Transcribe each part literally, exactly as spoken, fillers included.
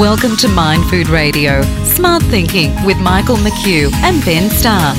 Welcome to Mind Food Radio, Smart Thinking with Michael McHugh and Ben Starr.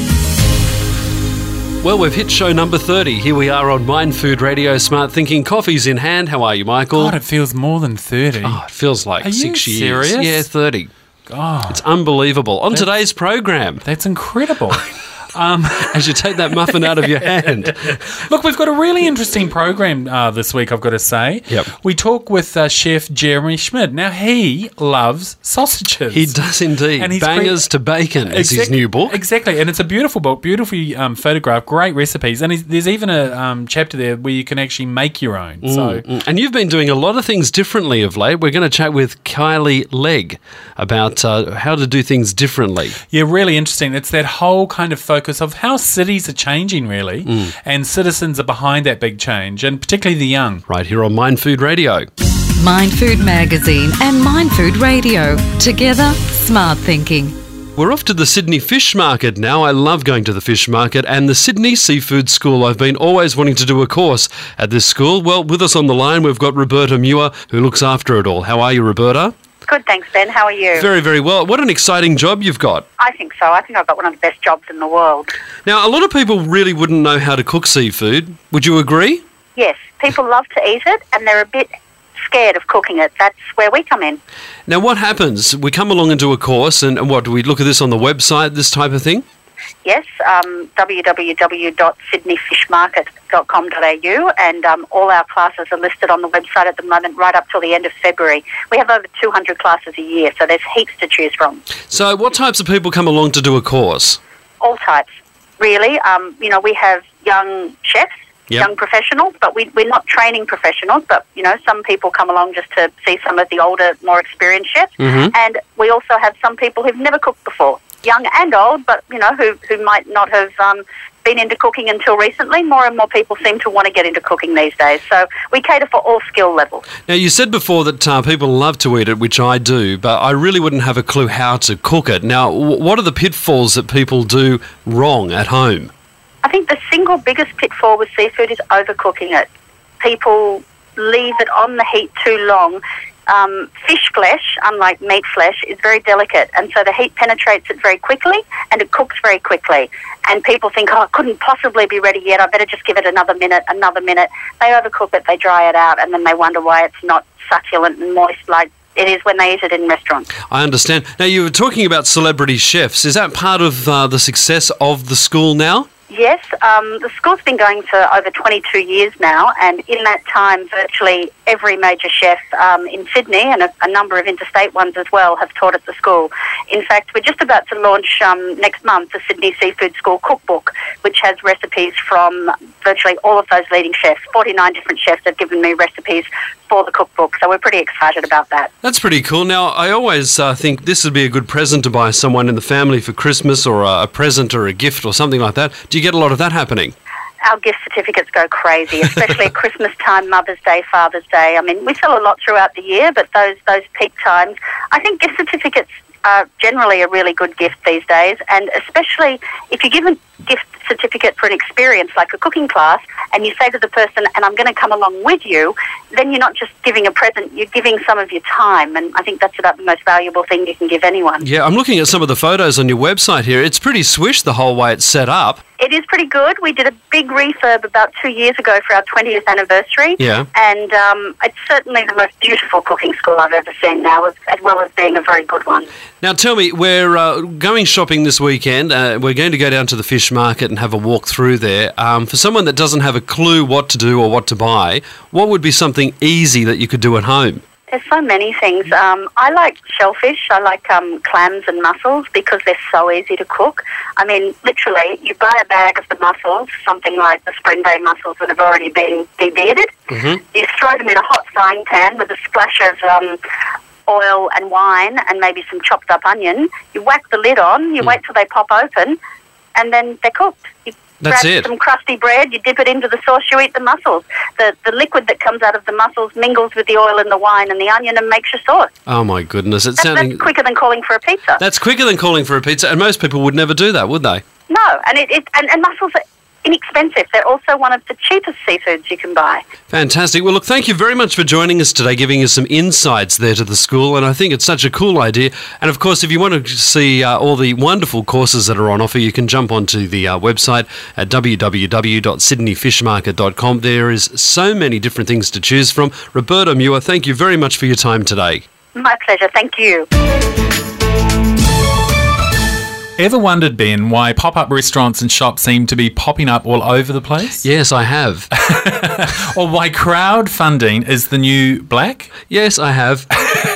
Well, we've hit show number thirty. Here we are on Mind Food Radio, Smart Thinking. Coffee's in hand. How are you, Michael? God, it feels more than thirty. Oh, it feels like Are six you years. serious? Yeah, thirty. God, It's unbelievable. On today's program, that's incredible. Um, as you take that muffin out of your hand. look, we've got a really interesting program uh, this week, I've got to say. Yep. We talk with uh, Chef Jeremy Schmidt. Now, he loves sausages. He does indeed. And he's Bangers cre- to Bacon is his Exact- new book. Exactly, and it's a beautiful book, beautifully um, photographed, great recipes, and he's, there's even a um, chapter there where you can actually make your own. So, Mm. And you've been doing a lot of things differently of late. We're going to chat with Kylie Legg about uh, how to do things differently. yeah, really interesting. It's that whole kind of focus of how cities are changing, really, Mm. and citizens are behind that big change, and particularly the young. Right here on Mind Food Radio. Mind Food Magazine and Mind Food Radio. Together, smart thinking. We're off to the Sydney Fish Market now. I love going to the fish market and the Sydney Seafood School. I've been always wanting to do a course at this school. Well, with us on the line, we've got Roberta Muir, who looks after it all. How are you, Roberta? Good, thanks, Ben. How are you? Very, very well. What an exciting job you've got. I think so. I think I've got one of the best jobs in the world. Now, a lot of people really wouldn't know how to cook seafood. Would you agree? Yes, people love to eat it, and they're a bit scared of cooking it. That's where we come in. Now, what happens? We come along and do a course, and, and what, do we look at this on the website, this type of thing? Yes, um, w w w dot sydney fish market dot com dot a u, and um, all our classes are listed on the website at the moment, right up till the end of February. We have over two hundred classes a year, so there's heaps to choose from. So what types of people come along to do a course? All types, really. Um, you know, we have young chefs, Yep. young professionals, but we, we're not training professionals, but, you know, some people come along just to see some of the older, more experienced chefs. Mhm. And we also have some people who've never cooked before, young and old, but, you know, who, who might not have um, been into cooking until recently. More and more people seem to want to get into cooking these days. So we cater for all skill levels. Now, you said before that uh, people love to eat it, which I do, but I really wouldn't have a clue how to cook it. Now, w- what are the pitfalls that people do wrong at home? I think the single biggest pitfall with seafood is overcooking it. People leave it on the heat too long. Um, fish flesh, unlike meat flesh, is very delicate, and so the heat penetrates it very quickly and it cooks very quickly. And people think, oh, it couldn't possibly be ready yet, I better just give it another minute, another minute. They overcook it, they dry it out, and then they wonder why it's not succulent and moist like it is when they eat it in restaurants. I understand. Now, you were talking about celebrity chefs. Is that part of uh, the success of the school now? Yes, um, the school's been going for over twenty-two years now, and in that time, virtually every major chef um, in Sydney and a, a number of interstate ones as well have taught at the school. In fact, we're just about to launch um, next month the Sydney Seafood School Cookbook, which has recipes from virtually all of those leading chefs. forty-nine different chefs have given me recipes for the cookbook, so we're pretty excited about that. That's pretty cool. Now, I always uh, think this would be a good present to buy someone in the family for Christmas, or a, a present or a gift or something like that. Do you get a lot of that happening? Our gift certificates go crazy, especially at Christmas time, Mother's Day, Father's Day. I mean, we sell a lot throughout the year, but those those peak times, I think gift certificates are generally a really good gift these days, and especially if you give a gift certificate for an experience like a cooking class, and you say to the person, and I'm going to come along with you, then you're not just giving a present, you're giving some of your time, and I think that's about the most valuable thing you can give anyone. Yeah, I'm looking at some of the photos on your website here. It's pretty swish the whole way it's set up. It is pretty good. We did a big refurb about two years ago for our twentieth anniversary. Yeah. And um, it's certainly the most beautiful cooking school I've ever seen now, as, as well as being a very good one. Now, tell me, we're uh, going shopping this weekend. Uh, we're going to go down to the fish market and have a walk through there. Um, for someone that doesn't have a clue what to do or what to buy, what would be something easy that you could do at home? There's so many things. Um, I like shellfish. I like um, clams and mussels because they're so easy to cook. I mean, literally, you buy a bag of the mussels, something like the Spring Bay mussels that have already been de-bearded. Mm-hmm. You throw them in a hot frying pan with a splash of um, oil and wine and maybe some chopped up onion. You whack the lid on, you mm. wait till they pop open, and then they're cooked. You That's grab it. some crusty bread, you dip it into the sauce, you eat the mussels. The the liquid that comes out of the mussels mingles with the oil and the wine and the onion and makes your sauce. Oh, my goodness. It's That, sounding... that's quicker than calling for a pizza. That's quicker than calling for a pizza, and most people would never do that, would they? No, and it, it and, and mussels are inexpensive. They're also one of the cheapest seafoods you can buy. Fantastic. Well, look, thank you very much for joining us today, giving us some insights there to the school, and I think it's such a cool idea. And, of course, if you want to see uh, all the wonderful courses that are on offer, you can jump onto the uh, website at w w w dot sydney fish market dot com. There is so many different things to choose from. Roberta Muir, thank you very much for your time today. My pleasure. Thank you. Ever wondered, Ben, why pop-up restaurants and shops seem to be popping up all over the place? Yes, I have. Or why crowdfunding is the new black? Yes, I have.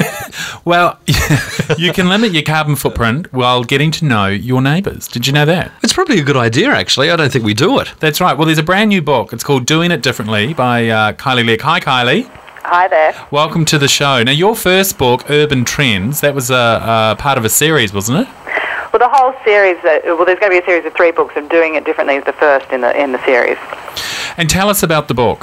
Well, you can limit your carbon footprint while getting to know your neighbours. Did you know that? It's probably a good idea, actually. I don't think we do it. That's right. Well, there's a brand new book. It's called Doing It Differently by uh, Kylie Leck. Hi, Kylie. Hi there. Welcome to the show. Now, your first book, Urban Trends, that was a, a part of a series, wasn't it? Well, the whole series, uh, well, there's going to be a series of three books, and Doing It Differently is the first in the in the series. And tell us about the book.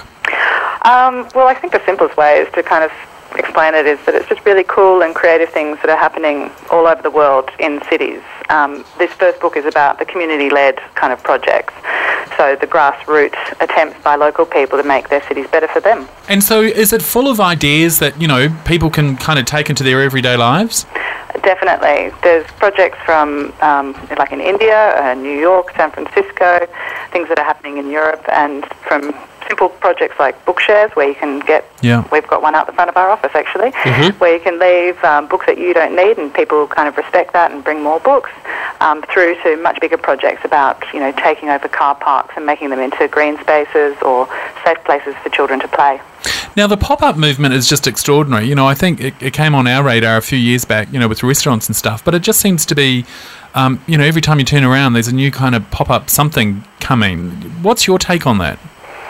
Um, well, I think the simplest way is to kind of explain it is that it's just really cool and creative things that are happening all over the world in cities. Um, this first book is about the community-led kind of projects, so the grassroots attempts by local people to make their cities better for them. And so is it full of ideas that, you know, people can kind of take into their everyday lives? Definitely. There's projects from, um, like in India, uh, New York, San Francisco, things that are happening in Europe, and from simple projects like book shares, where you can get, yeah. we've got one out the front of our office actually, mm-hmm. where you can leave um, books that you don't need, and people kind of respect that and bring more books, um, through to much bigger projects about, you know, taking over car parks and making them into green spaces or safe places for children to play. Now, the pop-up movement is just extraordinary. You know, I think it, it came on our radar a few years back, you know, with restaurants and stuff, but it just seems to be, um, you know, every time you turn around, there's a new kind of pop-up something coming. What's your take on that?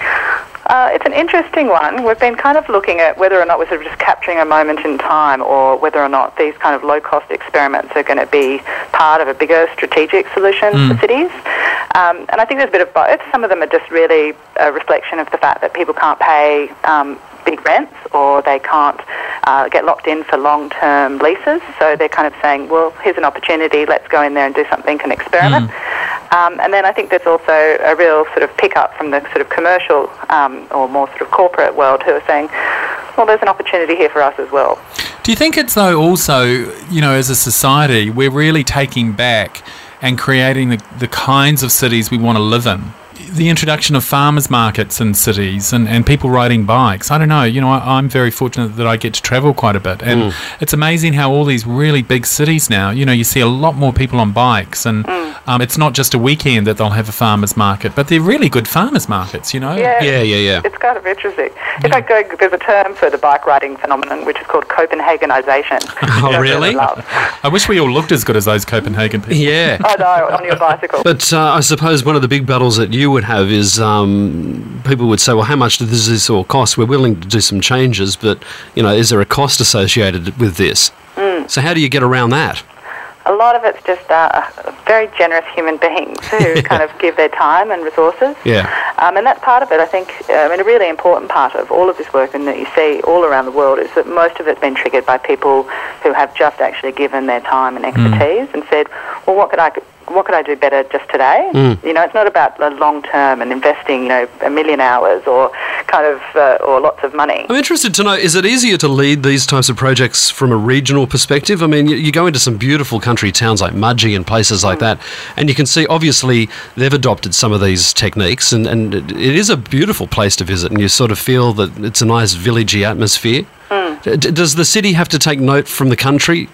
Uh, it's an interesting one. We've been kind of looking at whether or not we're sort of just capturing a moment in time, or whether or not these kind of low-cost experiments are going to be part of a bigger strategic solution mm. for cities. Um, and I think there's a bit of both. Some of them are just really a reflection of the fact that people can't pay um, big rents, or they can't uh, get locked in for long-term leases. So they're kind of saying, well, here's an opportunity, let's go in there and do something and experiment. Mm. Um, and then I think there's also a real sort of pickup from the sort of commercial um, or more sort of corporate world, who are saying, well, there's an opportunity here for us as well. Do you think it's, though, also, you know, as a society, we're really taking back and creating the, the kinds of cities we want to live in? The introduction of farmers markets in cities, and, and people riding bikes. I don't know, you know, I, I'm very fortunate that I get to travel quite a bit, and mm. it's amazing how all these really big cities now, you know, you see a lot more people on bikes, and mm. um, it's not just a weekend that they'll have a farmers market, but they're really good farmers markets, you know? Yeah, yeah, yeah. yeah. It's kind of interesting. In fact, there's a term for the bike riding phenomenon, which is called Copenhagenisation. Oh, really? I wish we all looked as good as those Copenhagen people. Yeah. I know, on your bicycle. But uh, I suppose one of the big battles that you would have is um, people would say, well, how much does this all cost? We're willing to do some changes, but, you know, is there a cost associated with this? Mm. So how do you get around that? A lot of it's just uh, very generous human beings who yeah. kind of give their time and resources. Yeah. Um, and that's part of it, I think. I mean, a really important part of all of this work, and that you see all around the world, is that most of it's been triggered by people who have just actually given their time and expertise mm. and said, well, what could I... what could I do better just today? Mm. You know, it's not about the long term and investing, you know, a million hours or kind of, uh, or lots of money. I'm interested to know, is it easier to lead these types of projects from a regional perspective? I mean, you, you go into some beautiful country towns like Mudgee and places like mm. that, and you can see, obviously, they've adopted some of these techniques, and, and it is a beautiful place to visit, and you sort of feel that it's a nice villagey atmosphere. Mm. D- does the city have to take note from the country?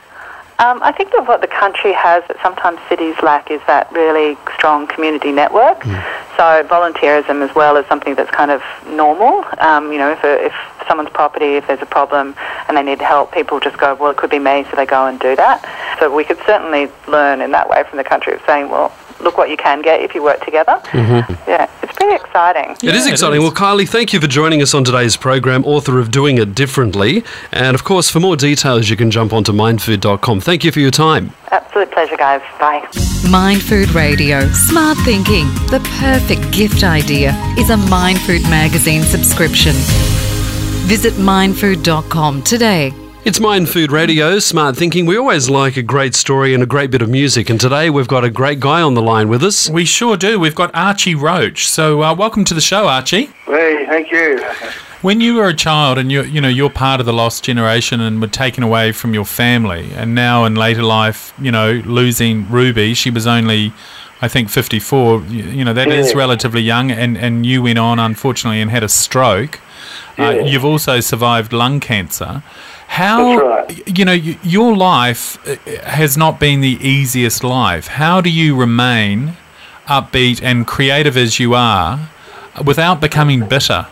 Um, I think that what the country has that sometimes cities lack is that really strong community network. Mm. So volunteerism as well is something that's kind of normal. Um, you know, if, a, if someone's property, if there's a problem and they need help, people just go, well, it could be me, so they go and do that. So we could certainly learn in that way from the country of saying, well, look what you can get if you work together. Mm-hmm. Yeah, it's pretty exciting. It is exciting. It is. Well, Kylie, thank you for joining us on today's program, author of Doing It Differently. And, of course, for more details, you can jump onto mindfood dot com. Thank you for your time. Absolute pleasure, guys. Bye. Mindfood Radio. Smart thinking. The perfect gift idea is a Mindfood magazine subscription. Visit mindfood dot com today. It's Mind Food Radio, Smart Thinking. We always like a great story and a great bit of music, and today we've got a great guy on the line with us. We sure do. We've got Archie Roach. So uh, welcome to the show, Archie. Hey, thank you. When you were a child and you you know you're part of the lost generation and were taken away from your family, and now in later life, you know, losing Ruby, she was only, I think, fifty-four. You, you know, that Yeah. is relatively young, and, and you went on, unfortunately, and had a stroke. Uh, Yeah. you've also survived lung cancer. How, That's right. you know, y- your life uh, has not been the easiest life. How do you remain upbeat and creative as you are without becoming bitter?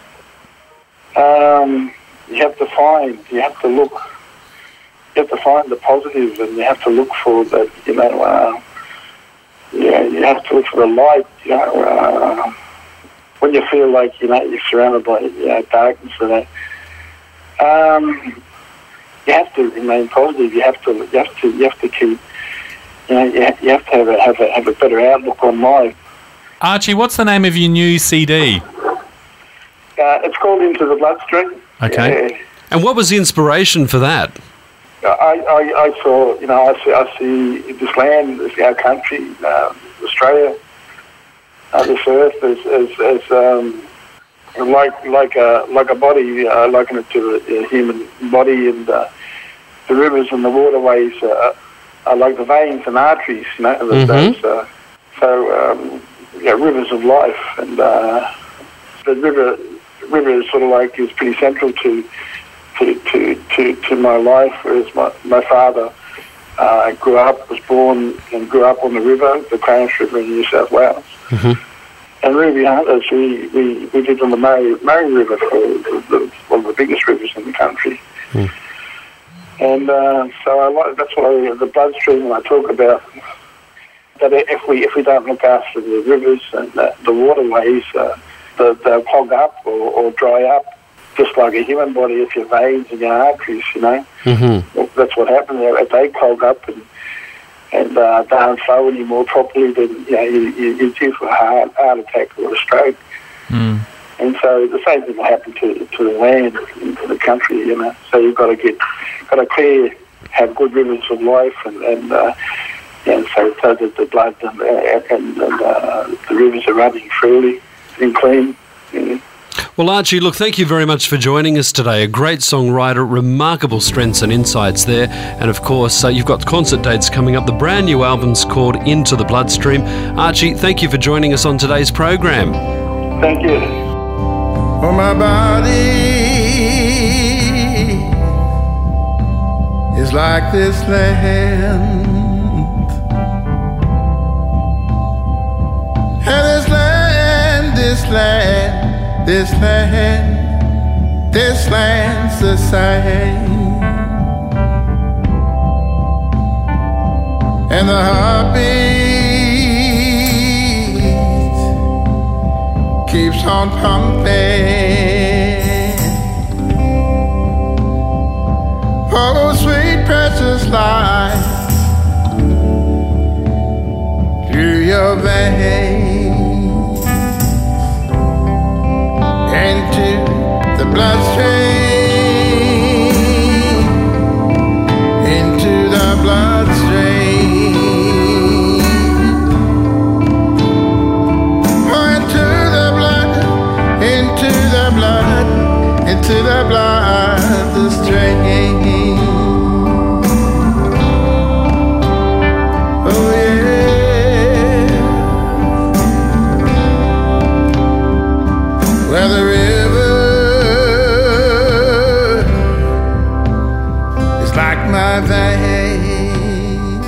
Um, you have to find, you have to look, you have to find the positive, and you have to look for that, you know, uh, yeah, you have to look for the light, you know, uh, when you feel like, you know, you're surrounded by, you know, darkness and that. Um, you have to remain positive. You have to, you have to, you have to keep, you know, you have, you have to have a, have a have a better outlook on life. Archie, what's the name of your new C D? Uh, it's called Into the Bloodstream. Okay. Yeah. And what was the inspiration for that? I, I, I saw, you know, I see, I see this land, this our country, uh, Australia, uh, this earth as, as, as um, like like a like a body. I liken it to a, a human body, and uh, the rivers and the waterways uh, are like the veins and arteries, you know. Mhm. Those, uh, so, um, yeah, rivers of life, and uh, the river river is sort of like is pretty central to. To, to, to, to my life, whereas my, my father uh, grew up, was born and grew up on the river, the Clarence River in New South Wales. Mm-hmm. And Ruby Hunters, we, we, we lived on the Murray, Murray River, for the, the, one of the biggest rivers in the country. Mm. And uh, so I like, that's what I, the bloodstream I talk about, that if we if we don't look after the rivers and the, the waterways, uh, they'll, they'll clog up or, or dry up. Just like a human body, if your veins and your arteries, you know, Mm-hmm. that's what happens. If they clog up and and uh, don't flow anymore properly, then you know you, you, you're due for a heart, heart attack or a stroke. Mm. And so the same thing will happen to to the land, to the country, you know. So you've got to get, got to clear, have good rivers of life, and and uh, yeah, so so that the blood and and, and uh, the rivers are running freely and clean. You know. Well, Archie, look, thank you very much for joining us today. A great songwriter, remarkable strengths and insights there. And of course, uh, you've got concert dates coming up. The brand new album's called Into the Bloodstream. Archie, thank you for joining us on today's program. Thank you. For my body is like this land, and this land, this land. This land, this land's the same, and the heartbeat keeps on pumping. Oh, sweet precious life through your veins. Into the bloodstream, into the bloodstream, oh, into the blood, into the blood, into the blood, the stream. Oh yeah. Where the river is like my veins.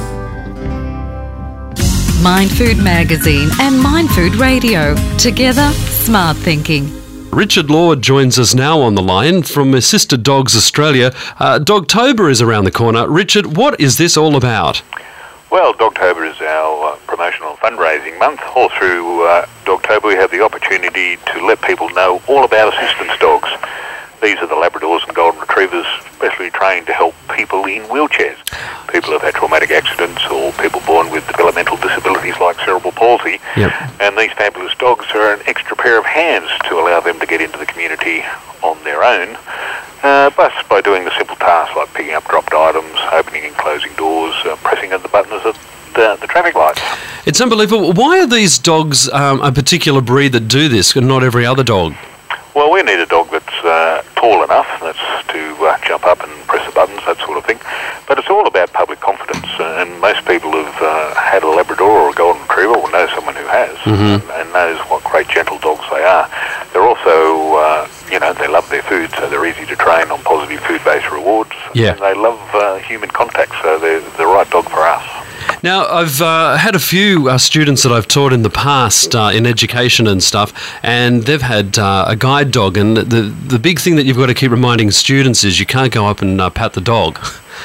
Mind Food Magazine and Mind Food Radio. Together, smart thinking. Richard Lord joins us now on the line from Assisted Dogs Australia. Uh, Dogtober is around the corner. Richard, what is this all about? Well, Dogtober is our uh, promotional fundraising month. All through uh, Dogtober we have the opportunity to let people know all about assistance dogs. These are the Labradors and Golden Retrievers, specially trained to help people in wheelchairs. People who've had traumatic accidents or people born with developmental disabilities like cerebral palsy. Yep. And these fabulous dogs are an extra pair of hands to allow them to get into the community on their own. Uh, but by doing the simple task tasks like picking up dropped items, opening and closing doors, uh, pressing of the buttons at the, the traffic lights. It's unbelievable. Why are these dogs um, a particular breed that do this and not every other dog? Well, we need a dog that's uh, tall enough, that's to uh, jump up and press the buttons, that sort of thing. But it's all about public confidence, uh, and most people who've uh, had a Labrador or a Golden Retriever will know someone who has, Mm-hmm. and, and knows what great gentle dogs they are. They're also, uh, you know, they love their food, so they're easy to train on positive food-based rewards. Yeah. And they love uh, human contact, so they're the right dog for us. Now, I've uh, had a few uh, students that I've taught in the past uh, in education and stuff, and they've had uh, a guide dog, and the the big thing that you've got to keep reminding students is you can't go up and uh, pat the dog.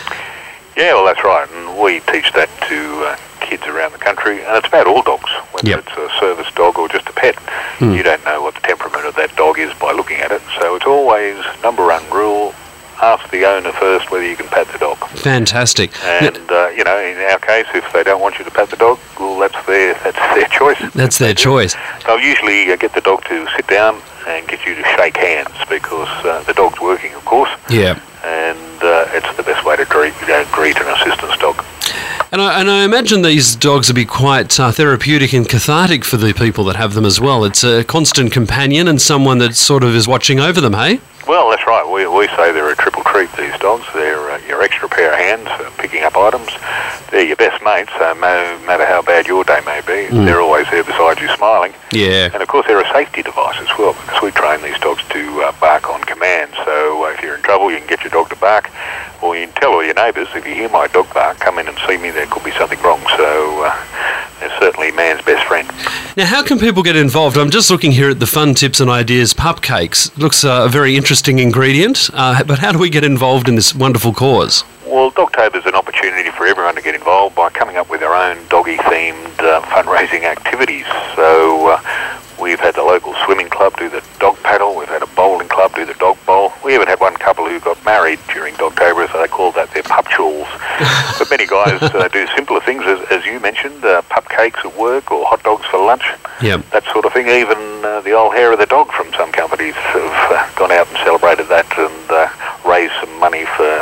Yeah, well, that's right, and we teach that to uh, kids around the country, and it's about all dogs, whether Yep. it's a service dog or just a pet. Hmm. You don't know what the temperament of that dog is by looking at it, so it's always number one rule, ask the owner first whether you can pat the dog. Fantastic. And, uh, you know, in our case, if they don't want you to pat the dog, well, that's their, that's their choice. That's their choice. They'll usually uh, get the dog to sit down and get you to shake hands because uh, the dog's working, of course, Yeah. and uh, it's the best way to greet, uh, greet an assistance dog. And I, and I imagine these dogs would be quite uh, therapeutic and cathartic for the people that have them as well. It's a constant companion and someone that sort of is watching over them, hey? Well, that's right. We, we say they're a triple treat, these dogs. They're uh, your extra pair of hands for picking up items. They're your best mates, so no matter how bad your day may be, Mm. they're always there beside you smiling. Yeah. And, of course, they're a safety device as well, because we train these dogs to uh, bark on command. So uh, if you're in trouble, you can get your dog to bark, or you can tell all your neighbours, if you hear my dog bark, come in and see me, there could be something wrong. So uh, they're certainly man's best friend. Now, how can people get involved? I'm just looking here at the fun tips and ideas pup cakes. Looks uh, a very interesting ingredient, uh, but how do we get involved in this wonderful cause? Well, Dogtober is an opportunity for everyone to get involved by coming up with their own doggy-themed uh, fundraising activities. So uh, we've had the local swimming club do the dog paddle, we've had a bowling club do the dog bowl. We even had one couple who got married during Dogtober, so they called that their pup chawls. But many guys uh, do simpler things, as, as you mentioned, uh, pup cakes at work or hot dogs for lunch, Yep. that sort of thing. Even uh, the old hair of the dog from some companies have uh, gone out and celebrated that and uh, raised some money for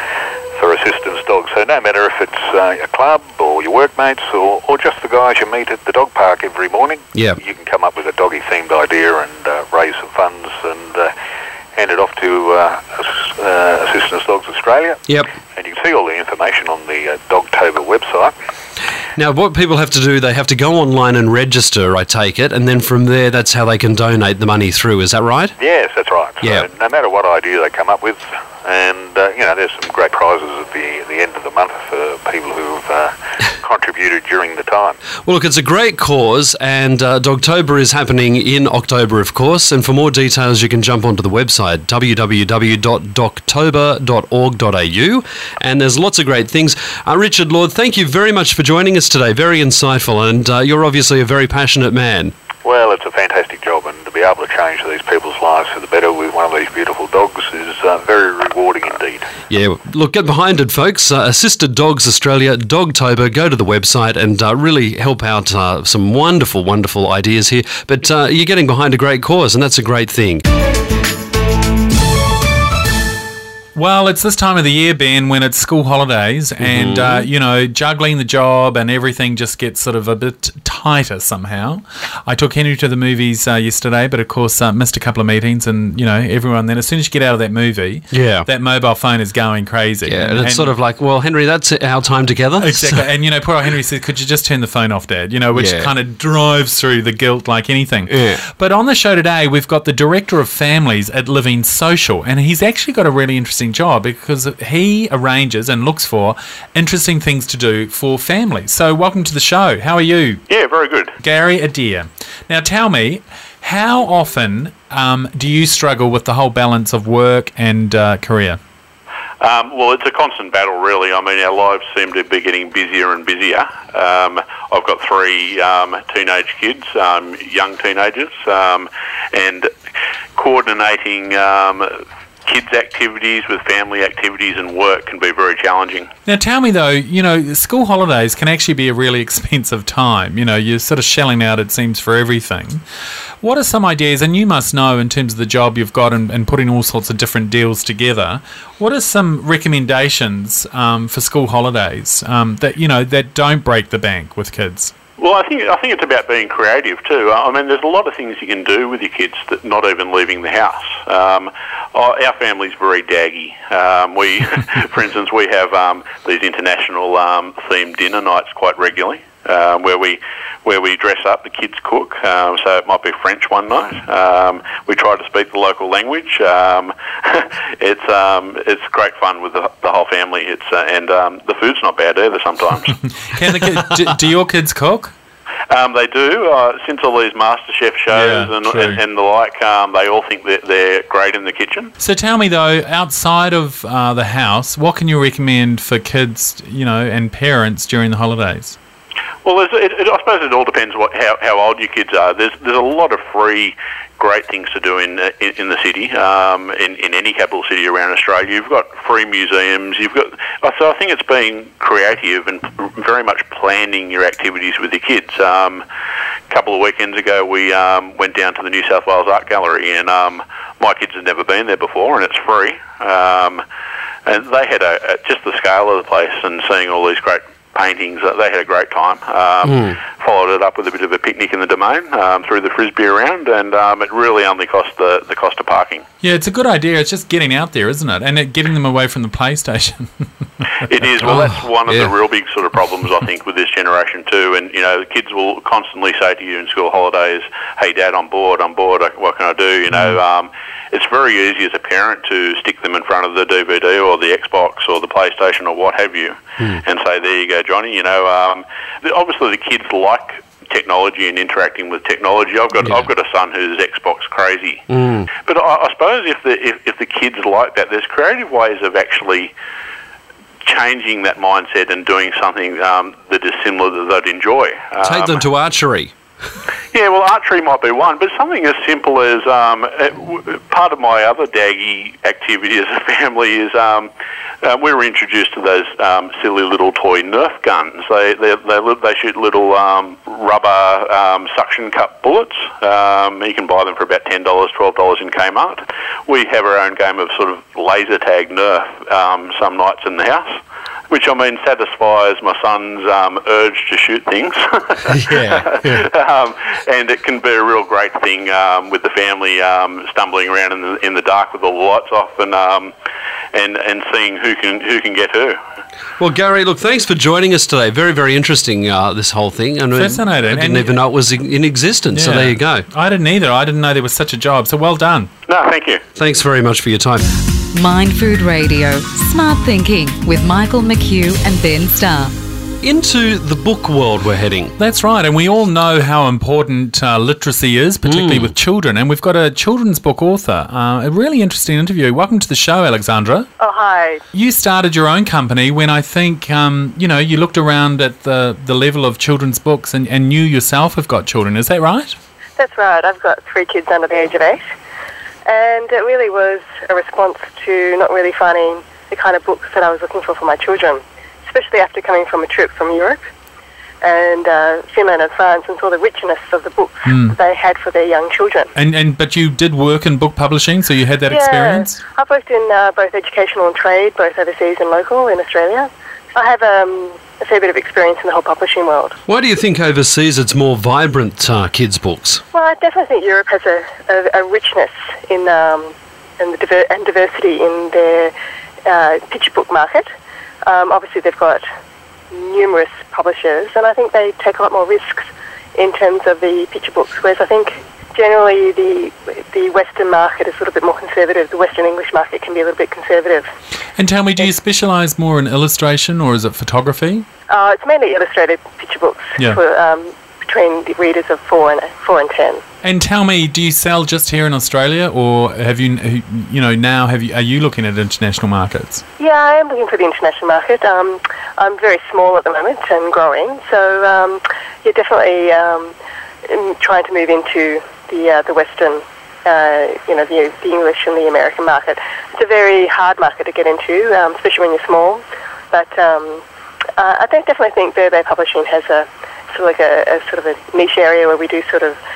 for assistance dogs. So no matter if it's uh, a club or your workmates or, or just the guys you meet at the dog park every morning, Yeah. you can come up with a doggy-themed idea and uh, raise some funds and uh, hand it off to uh, Ass- uh, Assistance Dogs Australia. Yep. And you can see all the information on the uh, Dogtober website. Now, what people have to do, they have to go online and register, I take it, and then from there, that's how they can donate the money through. Is that right? Yes, that's right. Yeah. So no matter what idea they come up with, and uh, you know, there's some great prizes at the the end of the month for people who've uh, contributed during the time. Well, look, it's a great cause, and uh, Dogtober is happening in October, of course. And for more details, you can jump onto the website w w w dot doctober dot org dot a u, and there's lots of great things. Uh, Richard Lord, thank you very much for joining us today. Very insightful, and uh, you're obviously a very passionate man. Well, it's a fantastic job, and to be able to change these people's lives for the better with one of these beautiful dogs is uh, very rewarding indeed. Yeah, look, get behind it, folks. Uh, Assisted Dogs Australia, Dogtober. Go to the website and uh, really help out uh, some wonderful, wonderful ideas here. But uh, you're getting behind a great cause, and that's a great thing. Well, it's this time of the year, Ben, when it's school holidays and, Mm-hmm. uh, you know, juggling the job and everything just gets sort of a bit tighter somehow. I took Henry to the movies uh, yesterday, but of course uh, missed a couple of meetings and, you know, everyone then, as soon as you get out of that movie, Yeah. that mobile phone is going crazy. Yeah, and it's sort of like, well, Henry, that's our time together. Exactly. And, you know, poor old Henry said, could you just turn the phone off, Dad? You know, which Yeah. kind of drives through the guilt like anything. Yeah. But on the show today, we've got the Director of Families at Living Social, and he's actually got a really interesting job because he arranges and looks for interesting things to do for families. So welcome to the show. How are you? Yeah, very good. Gary Adair. Now tell me, how often um, do you struggle with the whole balance of work and uh, career? Um, well, it's a constant battle, really. I mean, our lives seem to be getting busier and busier. Um, I've got three um, teenage kids, um, young teenagers, um, and coordinating um, kids' activities with family activities and work can be very challenging. Now tell me though, you know, school holidays can actually be a really expensive time. You know, you're sort of shelling out, it seems, for everything. What are some ideas, and you must know in terms of the job you've got and, and putting all sorts of different deals together, what are some recommendations um, for school holidays um, that, you know, that don't break the bank with kids? Well, I think I think it's about being creative too. I mean, there's a lot of things you can do with your kids that not even leaving the house. Um, our family's very daggy. Um, we, for instance, we have um, these international um, themed dinner nights quite regularly, um, where we where we dress up. The kids cook, um, so it might be French one night. Um, we try to speak the local language. Um, it's um, it's great fun with the, the whole family. It's uh, and um, the food's not bad either sometimes. Can the kid, do, do your kids cook? Um, they do. Uh, since all these MasterChef shows Yeah, and, true. and, and the like, um, they all think that they're great in the kitchen. So tell me though, outside of uh, the house, what can you recommend for kids, you know, and parents during the holidays? Well, there's, it, it, I suppose it all depends what how, how old your kids are. There's there's a lot of free, great things to do in in, in the city, um, in, in any capital city around Australia. You've got free museums. You've got so I think it's being creative and very much planning your activities with your kids. Um, a couple of weekends ago, we um, went down to the New South Wales Art Gallery, and um, my kids had never been there before, and it's free. Um, and they had a, a just the scale of the place and seeing all these great paintings. Uh, they had a great time. Um, mm. Followed it up with a bit of a picnic in the Domain, um, through the Frisbee around, and um, it really only cost the, the cost of parking. Yeah, it's a good idea. It's just getting out there, isn't it? And it, getting them away from the PlayStation. It is. Well, Oh, that's one of yeah. the real big sort of problems, I think, with this generation too. And, you know, the kids will constantly say to you in school holidays, hey, Dad, I'm bored, I'm bored, what can I do? You know, um, it's very easy as a parent to stick them in front of the D V D or the Xbox or the PlayStation or what have you, Mm. and say, there you go, Johnny. You know, um, the, obviously the kids like technology and interacting with technology. I've got Yeah. I've got a son who's Xbox crazy, Mm. but I, I suppose if the if, if the kids like that, there's creative ways of actually changing that mindset and doing something um, that is similar that they'd enjoy. Take Um, them to archery. Yeah, well, archery might be one, but something as simple as um, it, w- part of my other daggy activity as a family is um, uh, we were introduced to those um, silly little toy Nerf guns. They they they, li- they shoot little um, rubber um, suction cup bullets. Um, you can buy them for about ten dollars, twelve dollars in Kmart. We have our own game of sort of laser tag Nerf um, some nights in the house, which, I mean, satisfies my son's um, urge to shoot things. Yeah, yeah. um, and it can be a real great thing um, with the family um, stumbling around in the, in the dark with all the lights off and um, and and seeing who can who can get who. Well, Gary, look, thanks for joining us today. Very, very interesting, uh, this whole thing. And Fascinating. I didn't And- even know it was in in existence, so Yeah. there you go. I didn't either. I didn't know there was such a job. So well done. No, thank you. Thanks very much for your time. Mind Food Radio, Smart Thinking with Michael McHugh and Ben Starr. Into the book world we're heading. That's right, and we all know how important uh, literacy is, particularly Mm. with children. And we've got a children's book author. Uh, a really interesting interview. Welcome to the show, Alexandra. Oh, hi. You started your own company when I think, um, you know, you looked around at the, the level of children's books and, and you yourself have got children. Is that right? That's right. I've got three kids under the age of eight. And it really was a response to not really finding the kind of books that I was looking for for my children, especially after coming from a trip from Europe and uh, Finland and France, and saw the richness of the books Mm. that they had for their young children. And and but you did work in book publishing, so you had that yeah, experience? I've worked in uh, both educational and trade, both overseas and local in Australia. I have um, a fair bit of experience in the whole publishing world. Why do you think overseas it's more vibrant, uh, kids' books? Well, I definitely think Europe has a, a, a richness in um, in the diver- and diversity in their uh, picture book market. Um, obviously, they've got numerous publishers, and I think they take a lot more risks in terms of the picture books. Whereas I think generally the the Western market is a little bit more conservative. The Western English market can be a little bit conservative. And tell me, do you specialise more in illustration or is it photography? Uh, it's mainly illustrated picture books Yeah. for um, between the readers of four and four and ten. And tell me, do you sell just here in Australia, or have you, you know, now have you, are you looking at international markets? Yeah, I am looking for the international market. Um, I'm very small at the moment and growing, so um, yeah, definitely um, I'm trying to move into the uh, the Western, uh, you know, the, the English and the American market. It's a very hard market to get into, um, especially when you're small. But um, uh, I think definitely think Burberry Publishing has a sort of like a, a sort of a niche area where we do sort of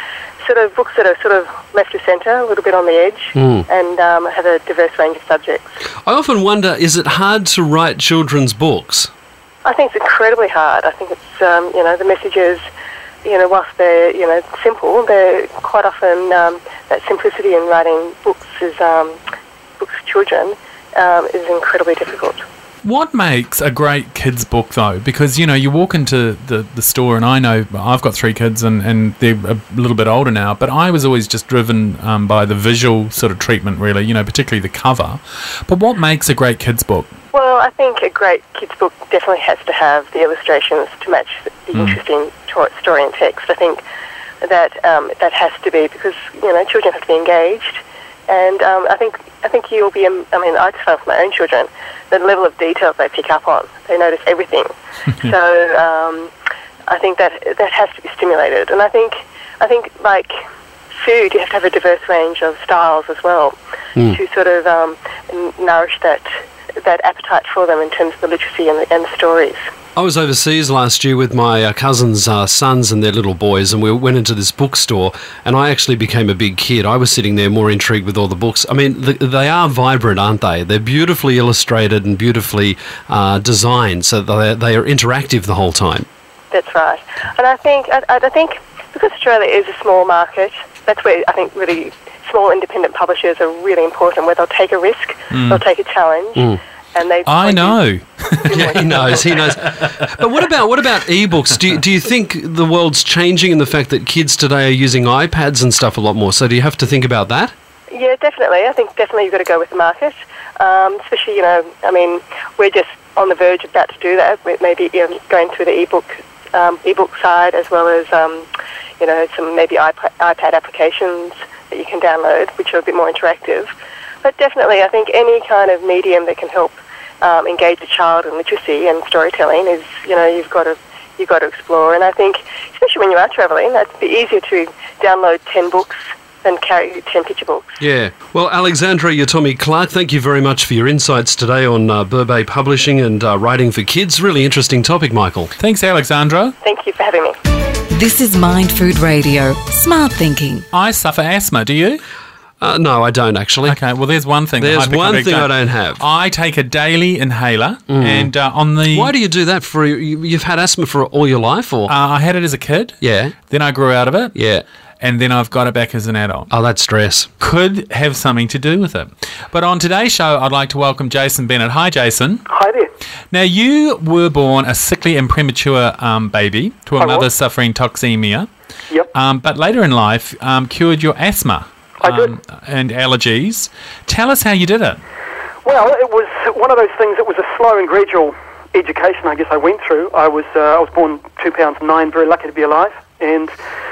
sort of books that are sort of left of centre, a little bit on the edge, Mm. and um, have a diverse range of subjects. I often wonder, is it hard to write children's books? I think it's incredibly hard. I think it's, um, you know, the messages, you know, whilst they're, you know, simple, they're quite often, um, that simplicity in writing books is, um, books for children, um, is incredibly difficult. What makes a great kids book though? Because, you know, you walk into the, the store, and I know I've got three kids and, and they're a little bit older now, but I was always just driven um, by the visual sort of treatment really, you know, particularly the cover. But what makes a great kids book? Well, I think a great kids book definitely has to have the illustrations to match the Mm. interesting to- story and text. I think that um, that has to be, because, you know, children have to be engaged. And um, I think I think you'll be, um, I mean, I just found for my own children, the level of detail they pick up on. They notice everything. So um, I think that that has to be stimulated. And I think, I think like food, you have to have a diverse range of styles as well Mm. to sort of um, n- nourish that that appetite for them in terms of the literacy and the, and the stories. I was overseas last year with my uh, cousins' uh, sons and their little boys, and we went into this bookstore, and I actually became a big kid. I was sitting there more intrigued with all the books. I mean, th- they are vibrant, aren't they? They're beautifully illustrated and beautifully uh, designed, so they they are interactive the whole time. That's right. And I think I, I think because Australia is a small market, that's where I think really small independent publishers are really important, where they'll take a risk, Mm. they'll take a challenge, Mm. and they. I know. Yeah, he knows. He knows. But what about what about ebooks? Do you, do you think the world's changing in the fact that kids today are using iPads and stuff a lot more? So do you have to think about that? Yeah, definitely. I think definitely you've got to go with the market, um, especially, you know, I mean, we're just on the verge of about to do that. We're maybe, you know, going through the ebook um, ebook side, as well as, um, you know, some maybe iPad, iPad applications that you can download, which are a bit more interactive. But definitely, I think any kind of medium that can help um, engage a child in literacy and storytelling is, you know, you've got to you've got to explore. And I think, especially when you are travelling, it'd be easier to download ten books than carry ten picture books. Yeah. Well, Alexandra Yotomi Clark, thank you very much for your insights today on uh, Burbay Publishing and uh, writing for kids. Really interesting topic, Michael. Thanks, Alexandra. Thank you for having me. This is Mind Food Radio. Smart thinking. I suffer asthma, do you? Uh, no, I don't actually. Okay, well, there's one thing. There's the one hypochondriac thing I don't have. I take a daily inhaler, Mm. and uh, on the... Why do you do that? For you- You've had asthma for all your life, or? Uh, I had it as a kid. Yeah. Then I grew out of it. Yeah. And then I've got it back as an adult. Oh, that's stress. Could have something to do with it. But on today's show, I'd like to welcome Jason Bennett. Hi, Jason. Hi there. Now, you were born a sickly and premature um, baby to a I mother was. suffering toxemia. Yep. Um, but later in life, um, cured your asthma. I did. um, and allergies. Tell us how you did it. Well, it was one of those things. It was a slow and gradual education, I guess, I went through. I was uh, I was born two pounds nine, very lucky to be alive. And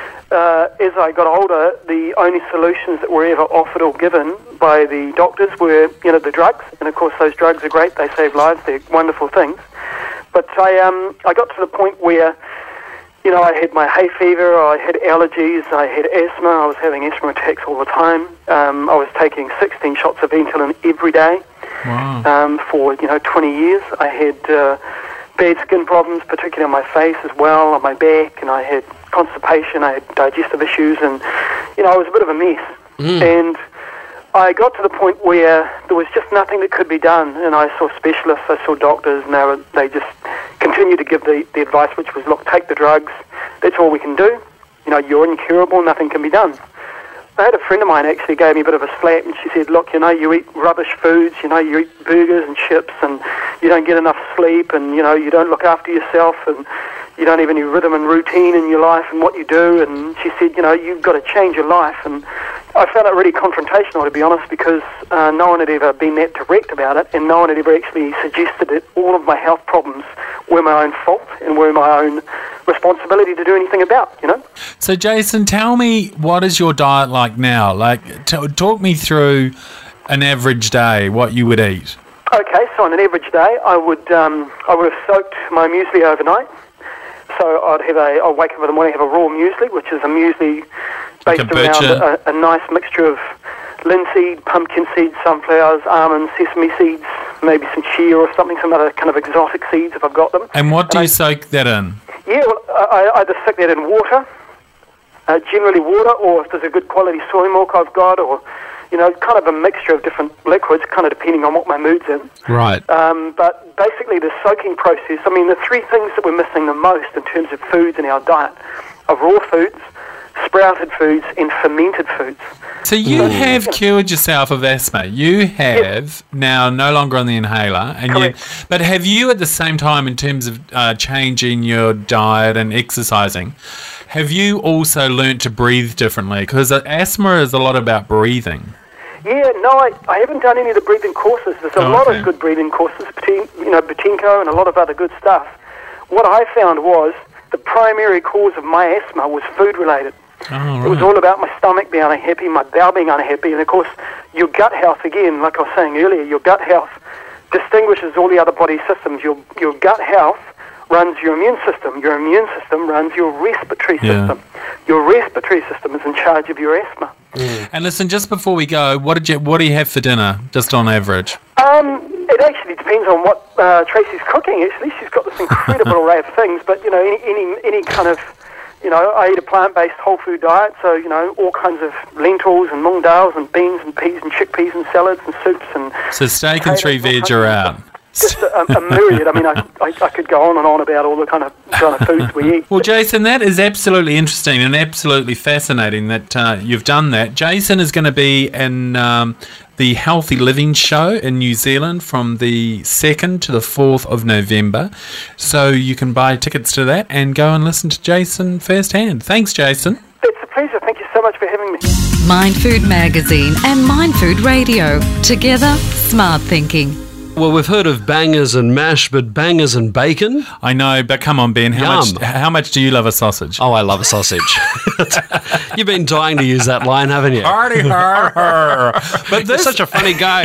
uh, as I got older, the only solutions that were ever offered or given by the doctors were, you know, the drugs. And of course, those drugs are great. They save lives. They're wonderful things. But I um I got to the point where, you know, I had my hay fever, I had allergies, I had asthma, I was having asthma attacks all the time. Um, I was taking sixteen shots of Ventolin every day Wow. um, for, you know, twenty years. I had uh, bad skin problems, particularly on my face as well, on my back, and I had constipation, I had digestive issues, and, you know, I was a bit of a mess. Mm. And I got to the point where there was just nothing that could be done, and I saw specialists, I saw doctors, and they, were, they just continued to give the, the advice, which was, look, take the drugs, that's all we can do. You know, you're incurable, nothing can be done. I had a friend of mine actually gave me a bit of a slap, and she said, look, you know, you eat rubbish foods, you know, you eat burgers and chips, and you don't get enough sleep, and, you know, you don't look after yourself, and you don't have any rhythm and routine in your life and what you do. And she said, you know, you've got to change your life. And I found it really confrontational, to be honest, because uh, no one had ever been that direct about it, and no one had ever actually suggested that all of my health problems were my own fault and were my own responsibility to do anything about, you know. So, Jason, tell me, what is your diet like now? Like, t- talk me through an average day, what you would eat. Okay, so on an average day, I would um, I would have soaked my muesli overnight. So I'd have a, I'll wake up in the morning, have a raw muesli, which is a muesli Like based a around bircher. a, a nice mixture of linseed, pumpkin seeds, sunflowers, almonds, sesame seeds, maybe some chia or something, some other kind of exotic seeds if I've got them. And what do And you I- soak that in? Yeah, well, I, I just stick that in water, Uh, generally water, or if there's a good quality soy milk I've got, or, you know, kind of a mixture of different liquids, kind of depending on what my mood's in. Right. Um, but basically the soaking process, I mean, the three things that we're missing the most in terms of foods in our diet are raw foods, sprouted foods, and fermented foods. So you have cured yourself of asthma. You have now no longer on the inhaler, and you, but have you at the same time, in terms of uh, changing your diet and exercising, have you also learnt to breathe differently? Because asthma is a lot about breathing. Yeah, no, I, I haven't done any of the breathing courses. There's a Oh, lot okay. of good breathing courses, Beten- you know, Botinko and a lot of other good stuff. What I found was the primary cause of my asthma was food-related. Oh, It was all about my stomach being unhappy, my bowel being unhappy, and of course your gut health, again, like I was saying earlier, your gut health distinguishes all the other body systems. Your your gut health runs your immune system. Your immune system runs your respiratory Yeah. system. Your respiratory system is in charge of your asthma. And listen, just before we go, what did you what do you have for dinner, just on average? Um, it actually depends on what uh, Tracy's cooking. Actually, she's got this incredible array of things. But you know, any any any kind of, you know, I eat a plant-based whole food diet, so you know, all kinds of lentils and mung dals and beans and peas and chickpeas and salads and soups and. So steak and three potatoes, veg all are kinds of out. Just a, a myriad. I mean, I, I, I could go on and on about all the kind of kind of foods we eat. Well, Jason, that is absolutely interesting and absolutely fascinating that uh, you've done that. Jason is going to be in um, the Healthy Living Show in New Zealand from the second to the fourth of November. So you can buy tickets to that and go and listen to Jason firsthand. Thanks, Jason. It's a pleasure. Thank you so much for having me. Mind Food Magazine and Mind Food Radio. Together, smart thinking. Well, we've heard of bangers and mash, but bangers and bacon? I know, but come on, Ben, how Yum. much how much do you love a sausage? Oh, I love a sausage. You've been dying to use that line, haven't you? Hardy har har. But You're this, such a funny guy.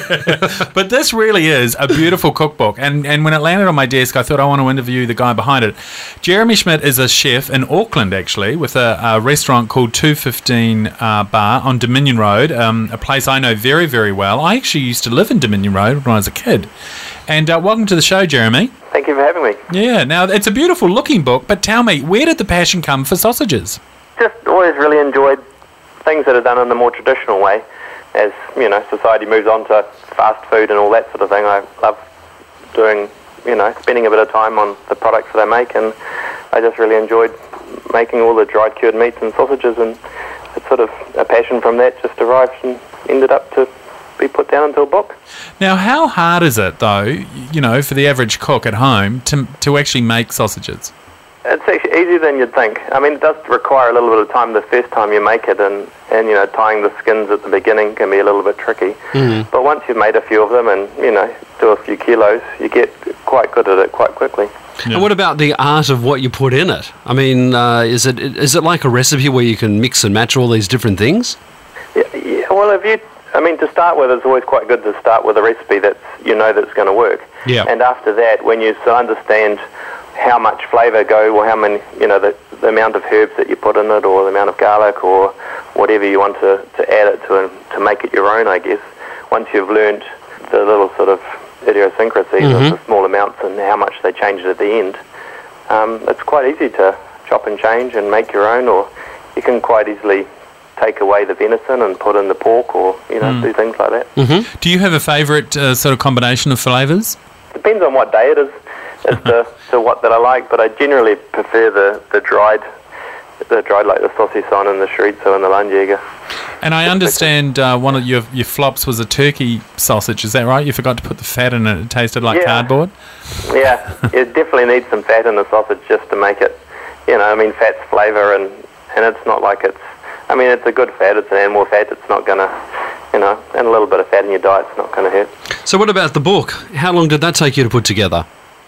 but this really is a beautiful cookbook. And, and when it landed on my desk, I thought I want to interview the guy behind it. Jeremy Schmidt is a chef in Auckland, actually, with a, a restaurant called two fifteen uh, Bar on Dominion Road, um, a place I know very, very well. I actually used to live in Dominion Road when I was a kid. And uh, welcome to the show, Jeremy. Thank you for having me. Yeah, now it's a beautiful looking book, but tell me, where did the passion come for sausages? Just always really enjoyed things that are done in the more traditional way. As, you know, society moves on to fast food and all that sort of thing, I love doing, you know, spending a bit of time on the products that I make, and I just really enjoyed making all the dried cured meats and sausages, and it's sort of a passion from that just arrived and ended up to be put down into a book. Now, how hard is it, though, you know, for the average cook at home to to actually make sausages? It's actually easier than you'd think. I mean, it does require a little bit of time the first time you make it, and, and you know, tying the skins at the beginning can be a little bit tricky. Mm. But once you've made a few of them and, you know, do a few kilos, you get quite good at it quite quickly. Yeah. And what about the art of what you put in it? I mean, uh, is it is it like a recipe where you can mix and match all these different things? Yeah, yeah, well, if you, I mean, to start with, it's always quite good to start with a recipe that's, you know, that's going to work. Yeah. And after that, when you so understand how much flavour go, or how many, you know, the, the amount of herbs that you put in it, or the amount of garlic, or whatever you want to, to add it to, and to make it your own, I guess. Once you've learned the little sort of idiosyncrasies Mm-hmm. of the small amounts and how much they change it at the end, um, it's quite easy to chop and change and make your own, or you can quite easily take away the venison and put in the pork, or, you know, Mm. do things like that. Mm-hmm. Do you have a favourite uh, sort of combination of flavours? Depends on what day it is as to, to what that I like, but I generally prefer the, the dried, the dried like the saucisson and the chorizo and the Landjäger. And I understand uh, one of your your flops was a turkey sausage. Is that right? You forgot to put the fat in it. It tasted like Yeah. cardboard. Yeah, it definitely needs some fat in the sausage just to make it, you know, I mean, fat's flavour, and, and it's not like it's, I mean, it's a good fat, it's an animal fat, it's not going to, you know, and a little bit of fat in your diet's not going to hurt. So what about the book? How long did that take you to put together?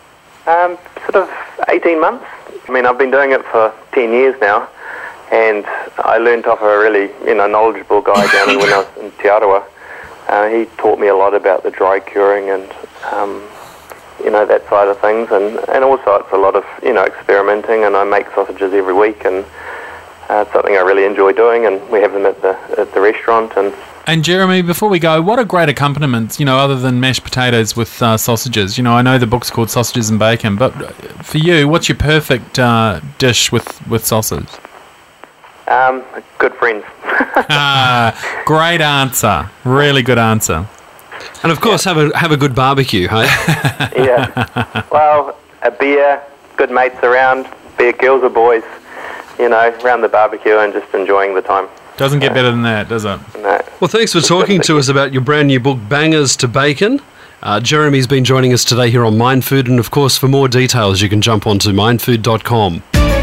Um, sort of eighteen months. I mean, I've been doing it for ten years now, and I learnt off a really, you know, knowledgeable guy down when I was in Te Arawa. Uh, he taught me a lot about the dry curing and, um, you know, that side of things, and, and also it's a lot of, you know, experimenting, and I make sausages every week, and uh, it's something I really enjoy doing, and we have them at the at the restaurant. And And Jeremy, before we go, what are great accompaniments, you know, other than mashed potatoes with uh, sausages? You know, I know the book's called Sausages and Bacon, but for you, what's your perfect uh, dish with, with sausage? Um, good friends. Ah, great answer. Really good answer. And of course, have a have a good barbecue, hey? Yeah. Well, a beer, good mates around, be it girls or boys, you know, around the barbecue and just enjoying the time. Doesn't get better than that, does it? No. Well, thanks for talking to us about your brand new book, Bangers to Bacon. Uh, Jeremy's been joining us today here on Mind Food, and of course, for more details, you can jump onto mind food dot com.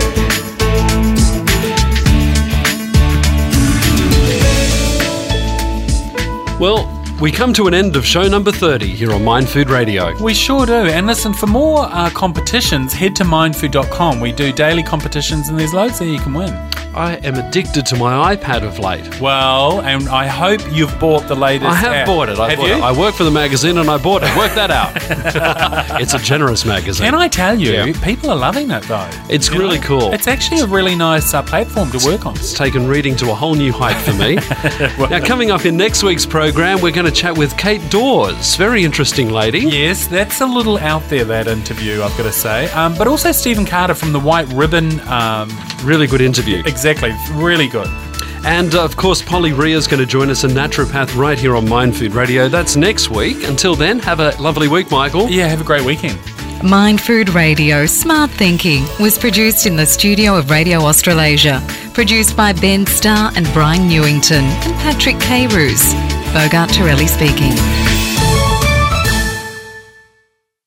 Well, we come to an end of show number thirty here on Mind Food Radio. We sure do. And listen, for more uh, competitions, head to mind food dot com. We do daily competitions and there's loads there you can win. I am addicted to my iPad of late. Well, and I hope you've bought the latest I have app. bought it. I have bought you? it. I work for the magazine and I bought it. Work that out. It's a generous magazine. Can I tell you, Yeah. people are loving it though. It's You really know? cool. It's actually a really nice uh, platform to work on. It's taken reading to a whole new height for me. Now, coming up in next week's program, we're going to chat with Kate Dawes. Very interesting lady. Yes, that's a little out there, that interview, I've got to say. Um, but also Stephen Carter from the White Ribbon. Um, Really good interview. exactly, really good. And, uh, of course, Polly Rhea's going to join us, a naturopath, right here on Mind Food Radio. That's next week. Until then, have a lovely week, Michael. Yeah, have a great weekend. Mind Food Radio Smart Thinking was produced in the studio of Radio Australasia. Produced by Ben Starr and Brian Newington and Patrick K. Roos. Bogart Torelli speaking.